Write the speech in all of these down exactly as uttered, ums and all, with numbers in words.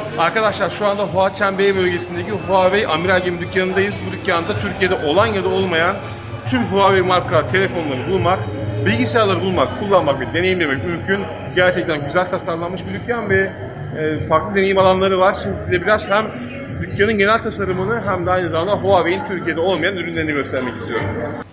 Arkadaşlar şu anda Huaqiangbei bölgesindeki Huawei Amiral Gemi dükkanındayız. Bu dükkanda Türkiye'de olan ya da olmayan tüm Huawei marka telefonları bulmak, bilgisayarları bulmak, kullanmak ve deneyimlemek mümkün. Gerçekten güzel tasarlanmış bir dükkan ve e, farklı deneyim alanları var. Şimdi size biraz hem dükkanın genel tasarımını hem de aynı zamanda Huawei'in Türkiye'de olmayan ürünlerini göstermek istiyorum.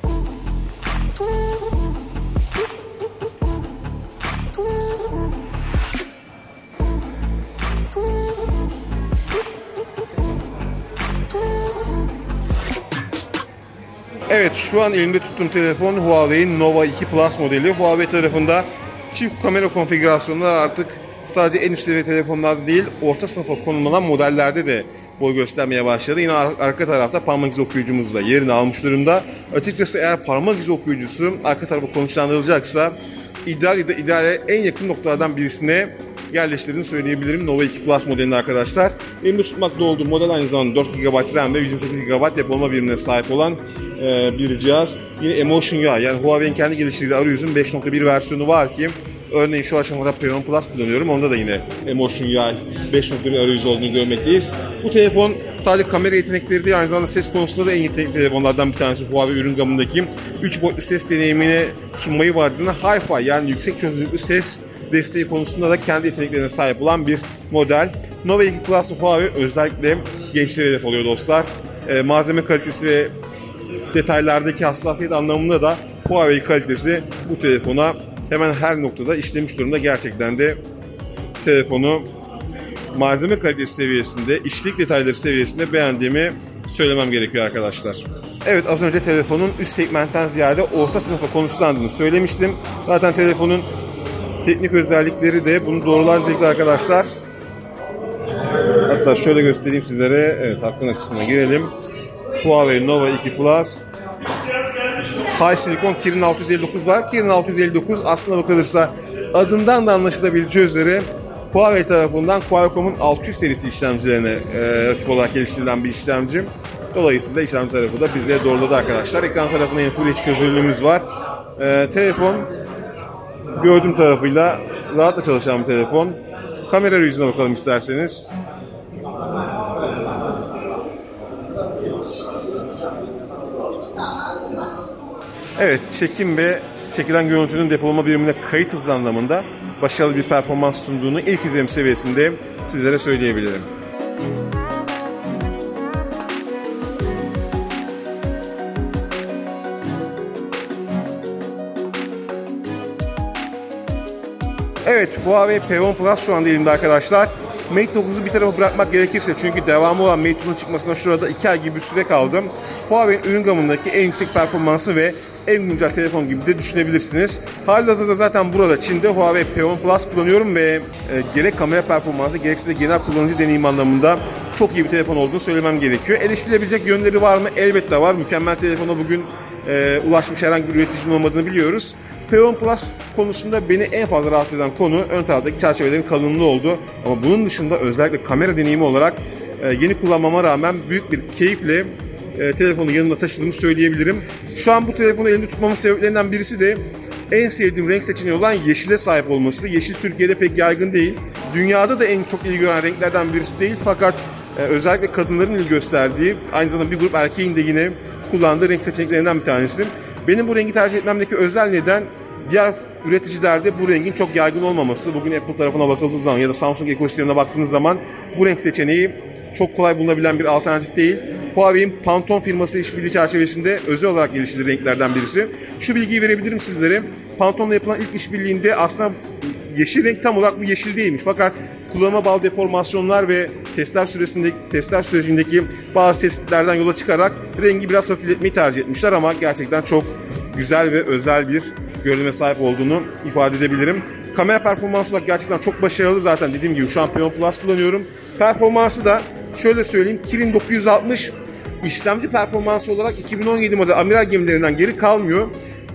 Evet, şu an elimde tuttuğum telefon Huawei'in Nova iki Plus modeli. Huawei tarafında çift kamera konfigürasyonları artık sadece en üst seviye telefonlarda değil, orta sınıfa konumlanan modellerde de boy göstermeye başladı. Yine ar- arka tarafta parmak izi okuyucumuz da yerini almış durumda. Açıkçası eğer parmak izi okuyucusu arka tarafa konuşlandırılacaksa ideal ya da ideale en yakın noktalardan birisine yerleştirdiğini söyleyebilirim Nova iki Plus modelinde arkadaşlar. Elimde tutmakta olduğum model aynı zamanda dört gigabayt RAM ve yüz yirmi sekiz gigabayt depolama birimine sahip olan e, bir cihaz. Yine Emotion U I, yani Huawei'in kendi geliştirdiği arayüzün beş nokta bir versiyonu var ki örneğin şu aşamada Peon Plus kullanıyorum. Onda da yine Emotion U I beş nokta bir arayüzü olduğunu görmekteyiz. Bu telefon sadece kamera yetenekleri değil, aynı zamanda ses konusunda da en yetenekli telefonlardan bir tanesi Huawei ürün gamındaki üç boyutlu ses deneyimini sunmayı vaadine Hi-Fi, yani yüksek çözünürlüklü ses desteği konusunda da kendi yeteneklerine sahip olan bir model. Nova iki Plus Huawei özellikle gençlere hedef oluyor dostlar. E, malzeme kalitesi ve detaylardaki hassasiyet anlamında da Huawei kalitesi bu telefona hemen her noktada işlemiş durumda. Gerçekten de telefonu malzeme kalitesi seviyesinde, işçilik detayları seviyesinde beğendiğimi söylemem gerekiyor arkadaşlar. Evet, az önce telefonun üst segmentten ziyade orta sınıfa konuşlandığını söylemiştim. Zaten telefonun teknik özellikleri de bunu doğrular birlikte arkadaşlar. Hatta şöyle göstereyim sizlere. Evet, hakkında kısmına girelim. Huawei Nova iki Plus. High Silicon Kirin altı yüz elli dokuz var. Kirin altı yüz elli dokuz aslına bakılırsa adından da anlaşılabileceği üzere Huawei tarafından Qualcomm'un altı yüz serisi işlemcilerine e, rakip olarak geliştirilen bir işlemci. Dolayısıyla işlemci tarafı da bize doğruladı arkadaşlar. Ekran tarafında yine Full H D çözünürlüğümüz var. E, telefon gördüğüm tarafıyla rahatla çalışan bir telefon. Kamera yüzüne bakalım isterseniz. Evet, çekim ve çekilen görüntünün depolama birimine kayıt hızı anlamında başarılı bir performans sunduğunu ilk izlenim seviyesinde sizlere söyleyebilirim. Evet, Huawei P on Plus şu anda elimde arkadaşlar. Mate dokuzu bir tarafa bırakmak gerekirse, çünkü devamı olan Mate on'un çıkmasına şurada iki ay gibi bir süre kaldı. Huawei'nin ürün gamındaki en yüksek performansı ve en güncel telefon gibi de düşünebilirsiniz. Halihazırda zaten burada Çin'de Huawei P on Plus kullanıyorum ve e, gerek kamera performansı gerekse de genel kullanıcı deneyim anlamında çok iyi bir telefon olduğunu söylemem gerekiyor. Eleştirilebilecek yönleri var mı? Elbette var. Mükemmel telefona bugün e, ulaşmış herhangi bir üreticinin olmadığını biliyoruz. P on Plus konusunda beni en fazla rahatsız eden konu ön taraftaki çerçevelerin kalınlığı oldu. Ama bunun dışında özellikle kamera deneyimi olarak e, yeni kullanmama rağmen büyük bir keyifle e, telefonu yanımda taşıdığımı söyleyebilirim. Şu an bu telefonu elimde tutmamın sebeplerinden birisi de en sevdiğim renk seçeneği olan yeşile sahip olması. Yeşil Türkiye'de pek yaygın değil. Dünyada da en çok ilgi gören renklerden birisi değil. Fakat e, özellikle kadınların ilgi gösterdiği, aynı zamanda bir grup erkeğin de yine kullandığı renk seçeneklerinden bir tanesi. Benim bu rengi tercih etmemdeki özel neden diğer üreticilerde bu rengin çok yaygın olmaması. Bugün Apple tarafına bakıldığı zaman ya da Samsung ekosistemine baktığınız zaman bu renk seçeneği çok kolay bulunabilen bir alternatif değil. Huawei'in Pantone firması işbirliği çerçevesinde özel olarak geliştirdiği renklerden birisi. Şu bilgiyi verebilirim sizlere. Pantone'la yapılan ilk işbirliğinde aslında yeşil renk tam olarak bu yeşil değilmiş. Fakat kullanıma bağlı deformasyonlar ve testler süresindeki testler sürecindeki bazı tespitlerden yola çıkarak rengi biraz hafifletmeyi tercih etmişler ama gerçekten çok güzel ve özel bir görünüme sahip olduğunu ifade edebilirim. Kamera performansı olarak gerçekten çok başarılı. Zaten dediğim gibi şu an P on Plus kullanıyorum. Performansı da şöyle söyleyeyim. Kirin dokuz yüz altmış işlemci performansı olarak iki bin on yedi model amiral gemilerinden geri kalmıyor.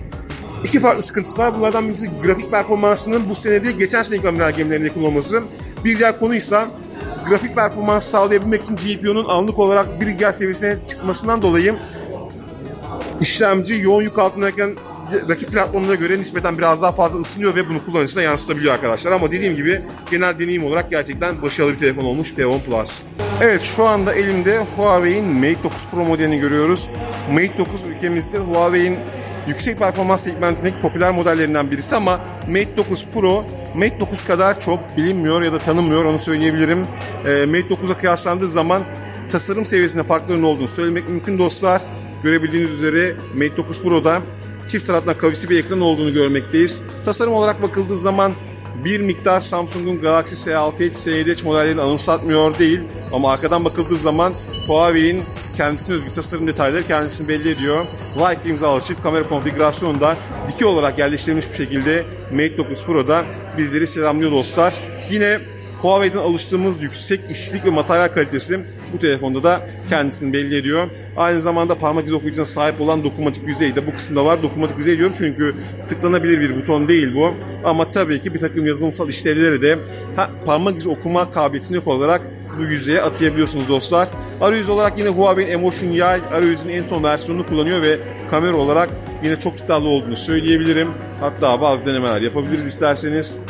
İki farklı sıkıntısı var. Bunlardan birisi grafik performansının bu sene değil, geçen seneki amiral gemilerinde kullanılması. Bir diğer konuysa grafik performans sağlayabilmek için G P U'nun anlık olarak bir gigahertz seviyesine çıkmasından dolayı işlemci yoğun yük altındayken rakip platformlara göre nispeten biraz daha fazla ısınıyor ve bunu kullanıcısına yansıtabiliyor arkadaşlar. Ama dediğim gibi genel deneyim olarak gerçekten başarılı bir telefon olmuş P on Plus. Evet, şu anda elimde Huawei'in Mate dokuz Pro modelini görüyoruz. Mate dokuz ülkemizde Huawei'in yüksek performans segmentindeki popüler modellerinden birisi ama Mate dokuz Pro, Mate dokuz kadar çok bilinmiyor ya da tanınmıyor, onu söyleyebilirim. E, Mate dokuz'a kıyaslandığı zaman tasarım seviyesinde farkların olduğunu söylemek mümkün dostlar. Görebildiğiniz üzere Mate dokuz Pro'da çift taraftan kavisli bir ekran olduğunu görmekteyiz. Tasarım olarak bakıldığı zaman bir miktar Samsung'un Galaxy S altı Edge, S yedi Edge modellerini anımsatmıyor değil. Ama arkadan bakıldığı zaman Huawei'in kendisine özgü tasarım detayları kendisini belli ediyor. Leica imzalı çift kamera konfigürasyonunda dikey olarak yerleştirilmiş bir şekilde Mate dokuz Pro'da bizleri selamlıyor dostlar. Yine Huawei'den alıştığımız yüksek işçilik ve materyal kalitesi bu telefonda da kendisini belli ediyor. Aynı zamanda parmak izi okuyucusuna sahip olan dokunmatik yüzey de bu kısımda var. Dokunmatik yüzey diyorum çünkü tıklanabilir bir buton değil bu. Ama tabii ki bir takım yazılımsal işlevleri de ha, parmak izi okuma kabiliyetini yok olarak bu yüzeye atayabiliyorsunuz dostlar. Arayüz olarak yine Huawei'in Emotion Y arayüzünün en son versiyonunu kullanıyor ve kamera olarak yine çok iddialı olduğunu söyleyebilirim. Hatta bazı denemeler yapabiliriz isterseniz.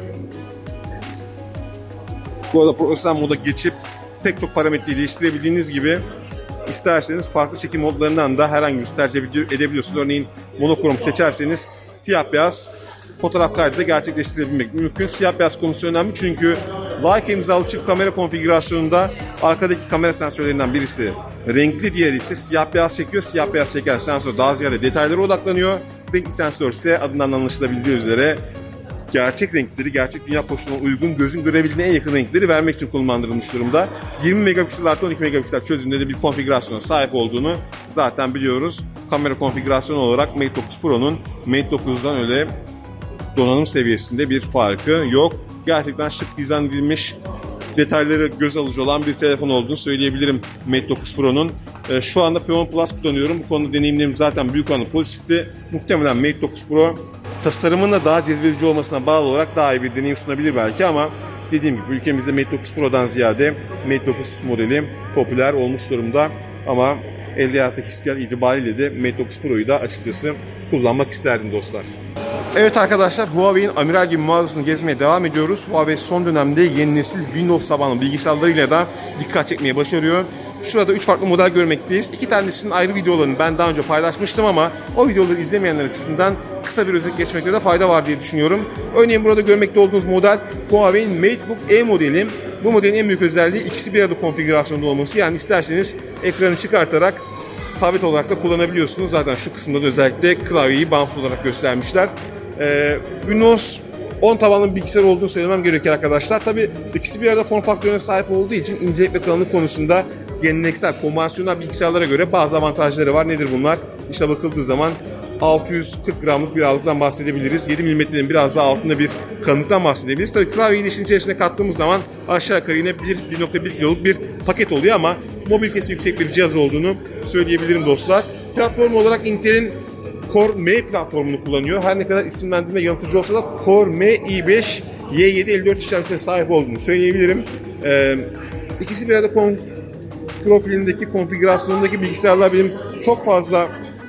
Bu arada profesyonel moda geçip pek çok parametreyi değiştirebildiğiniz gibi isterseniz farklı çekim modlarından da herhangi bir tercih edebiliyorsunuz. Örneğin monokrom seçerseniz siyah beyaz fotoğraf kaydı da gerçekleştirebilmek mümkün. Siyah beyaz konusu önemli çünkü Leica imzalı çift kamera konfigürasyonunda arkadaki kamera sensörlerinden birisi renkli, diğeri ise siyah beyaz çekiyor. Siyah beyaz çeken sensör daha ziyade detaylara odaklanıyor. Renkli sensör ise adından anlaşılabildiği üzere gerçek renkleri, gerçek dünya koşullarına uygun, gözün görebildiğine en yakın renkleri vermek için kullandırılmış durumda. yirmi megapiksel artı on iki megapiksel çözünürlüğünde de bir konfigürasyona sahip olduğunu zaten biliyoruz. Kamera konfigürasyonu olarak Mate dokuz Pro'nun Mate dokuzdan öyle donanım seviyesinde bir farkı yok. Gerçekten şık dizayn edilmiş, detayları göz alıcı olan bir telefon olduğunu söyleyebilirim Mate dokuz Pro'nun. Ee, şu anda P on Plus kullanıyorum. Bu konuda deneyimlerim zaten büyük oranda pozitifti. Muhtemelen Mate dokuz Pro tasarımın da daha cezbedici olmasına bağlı olarak daha iyi bir deneyim sunabilir belki ama dediğim gibi ülkemizde Mate dokuz Pro'dan ziyade Mate dokuz modeli popüler olmuş durumda. Ama elde hayattaki hissiyat itibariyle de Mate dokuz Pro'yu da açıkçası kullanmak isterdim dostlar. Evet arkadaşlar, Huawei'in amiral gibi mağazasını gezmeye devam ediyoruz. Huawei son dönemde yeni nesil Windows tabanlı bilgisayarlarıyla da dikkat çekmeye başarıyor. Şurada üç farklı model görmekteyiz. İki tanesinin ayrı videolarını ben daha önce paylaşmıştım ama o videoları izlemeyenler açısından kısa bir özet geçmekte de fayda var diye düşünüyorum. Örneğin burada görmekte olduğunuz model Huawei'in MateBook E modeli. Bu modelin en büyük özelliği ikisi bir arada konfigürasyonda olması. Yani isterseniz ekranı çıkartarak tablet olarak da kullanabiliyorsunuz. Zaten şu kısımda da özellikle klavyeyi bağımsız olarak göstermişler. Ee, Windows on tabanlı bir bilgisayar olduğunu söylemem gerekiyor arkadaşlar. Tabii ikisi bir arada form faktörüne sahip olduğu için incelik ve kalınlık konusunda geleneksel, konvansiyonel bilgisayarlara göre bazı avantajları var. Nedir bunlar? İşte bakıldığı zaman altı yüz kırk gramlık bir ağırlıktan bahsedebiliriz. yedi milimetrenin biraz daha altında bir kalınlıktan bahsedebiliriz. Tabii klavyeyi işin içerisine kattığımız zaman aşağı yukarı yine bir nokta bir kiloluk bir paket oluyor ama mobilitesi yüksek bir cihaz olduğunu söyleyebilirim dostlar. Platform olarak Intel'in Core M platformunu kullanıyor. Her ne kadar isimlendirme yanıltıcı olsa da Core M i beş Y yedi elli dört işlemcisine sahip olduğunu söyleyebilirim. Ee, ikisi bir arada kon profilindeki, konfigürasyonundaki bilgisayarlar benim çok fazla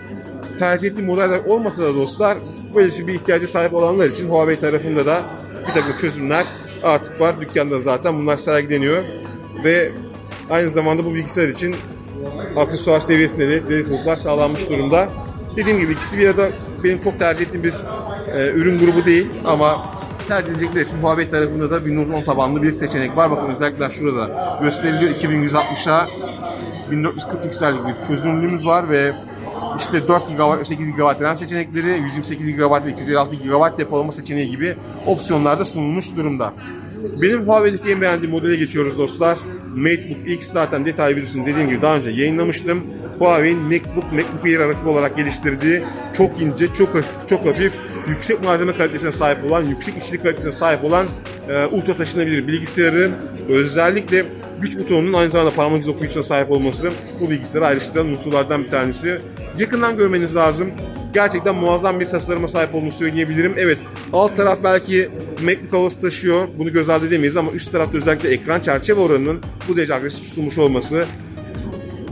tercih ettiğim modeller olmasa da dostlar, böylesi bir ihtiyaca sahip olanlar için Huawei tarafında da bir takım çözümler artık var. Dükkanda zaten bunlar sergileniyor ve aynı zamanda bu bilgisayar için aksesuar seviyesinde de dedikodular sağlanmış durumda. Dediğim gibi ikisi bir arada benim çok tercih ettiğim bir e, ürün grubu değil ama tercih edecekler için Huawei tarafında da Windows on tabanlı bir seçenek var. Bakın özellikle şurada gösteriliyor. iki bin yüz altmışa bin dört yüz kırk piksellik bir çözünürlüğümüz var ve işte dört gigabayt ve sekiz gigabayt RAM seçenekleri, yüz yirmi sekiz gigabayt ve iki yüz elli altı gigabayt depolama seçeneği gibi opsiyonlar da sunulmuş durumda. Benim Huawei'deki en beğendiğim modele geçiyoruz dostlar. MateBook X, zaten detay videosunu dediğim gibi daha önce yayınlamıştım. Huawei'in MacBook, MacBook Air rakibi olarak geliştirdiği çok ince, çok hafif, çok hafif, yüksek malzeme kalitesine sahip olan, yüksek işçilik kalitesine sahip olan e, ultra taşınabilir bilgisayarı, özellikle güç butonunun aynı zamanda parmak izi okuyucusuna sahip olması bu bilgisayarı ayrıştıran unsurlardan bir tanesi. Yakından görmeniz lazım. Gerçekten muazzam bir tasarıma sahip olduğunu söyleyebilirim. Evet, alt taraf belki MacBook havası taşıyor. Bunu göz ardı edemeyiz ama üst tarafta özellikle ekran çerçeve oranının bu derece agresif tutulmuş olması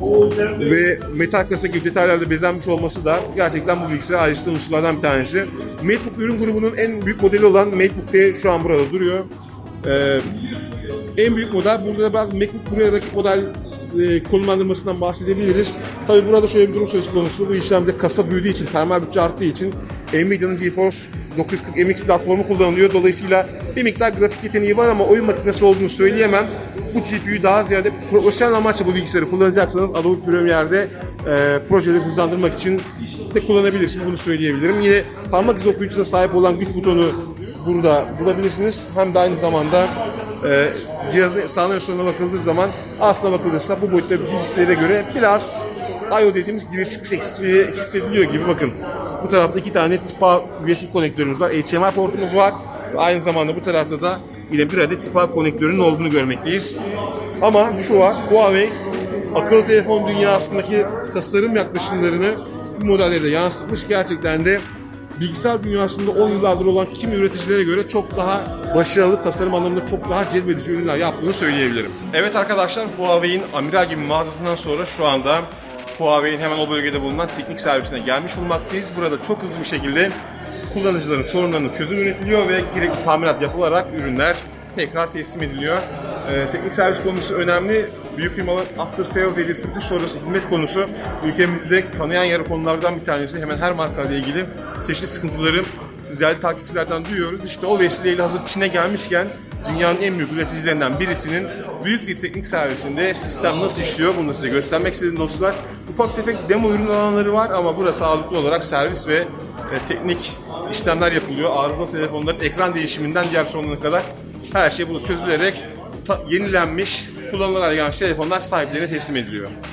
ve metal kasa gibi detaylarla bezenmiş olması da gerçekten bu bilgisayarı ayrıştıran unsurlardan bir tanesi. MateBook ürün grubunun en büyük modeli olan MateBook D şu an burada duruyor. Ee, en büyük model. Burada da bazı MacBook buraya rakip model e, konumlandırmasından bahsedebiliriz. Tabi burada şöyle bir durum söz konusu. Bu işlemde kasa büyüdüğü için, termal bütçe arttığı için Nvidia'nın GeForce dokuz yüz kırk M X platformu kullanılıyor. Dolayısıyla bir miktar grafik yeteneği var ama oyun makinesi olduğunu söyleyemem. Bu G P U'yu daha ziyade profesyonel amaçla bu bilgisayarı kullanacaksanız Adobe Premiere'de e, projeleri hızlandırmak için de kullanabilirsiniz. Bunu söyleyebilirim. Yine parmak izi okuyucusuna sahip olan güç butonu burada bulabilirsiniz. Hem de aynı zamanda e, cihazın sağına sonuna bakıldığı zaman aslına bakılırsa bu boyutta bir bilgisayara göre biraz I O dediğimiz giriş çıkış eksikliği hissediliyor gibi. Bakın bu tarafta iki tane Type-A U S B konektörümüz var. H D M I portumuz var. Aynı zamanda bu tarafta da yine bir adet Type-A konektörünün olduğunu görmekteyiz. Ama şu var, Huawei akıllı telefon dünyasındaki tasarım yaklaşımlarını bu modellerde yansıtmış. Gerçekten de bilgisayar dünyasında on yıllardır olan kimi üreticilere göre çok daha başarılı, tasarım anlamında çok daha cezbedici ürünler yaptığını söyleyebilirim. Evet arkadaşlar, Huawei'in Amiral gibi mağazasından sonra şu anda Huawei'in hemen o bölgede bulunan teknik servisine gelmiş bulunmaktayız. Burada çok hızlı bir şekilde kullanıcıların sorunlarını çözüm üretiliyor ve gerekli tamirat yapılarak ürünler tekrar teslim ediliyor. Ee, teknik servis konusu önemli. Büyük firmaların after sales dediği satış sonrası hizmet konusu ülkemizde kanayan yara konulardan bir tanesi. Hemen her markayla ilgili çeşitli sıkıntıları değerli takipçilerden duyuyoruz. İşte o vesileyle hazır Çin'e gelmişken dünyanın en büyük üreticilerinden birisinin büyük bir teknik servisinde sistem nasıl işliyor bunu da size göstermek istedim dostlar. Ufak tefek demo ürün alanları var ama burada sağlıklı olarak servis ve e, teknik işlemler yapılıyor. Arızalı telefonların ekran değişiminden diğer sorunlarına kadar her şey burada çözülerek ta- yenilenmiş, kullanılan gelmiş telefonlar sahiplerine teslim ediliyor.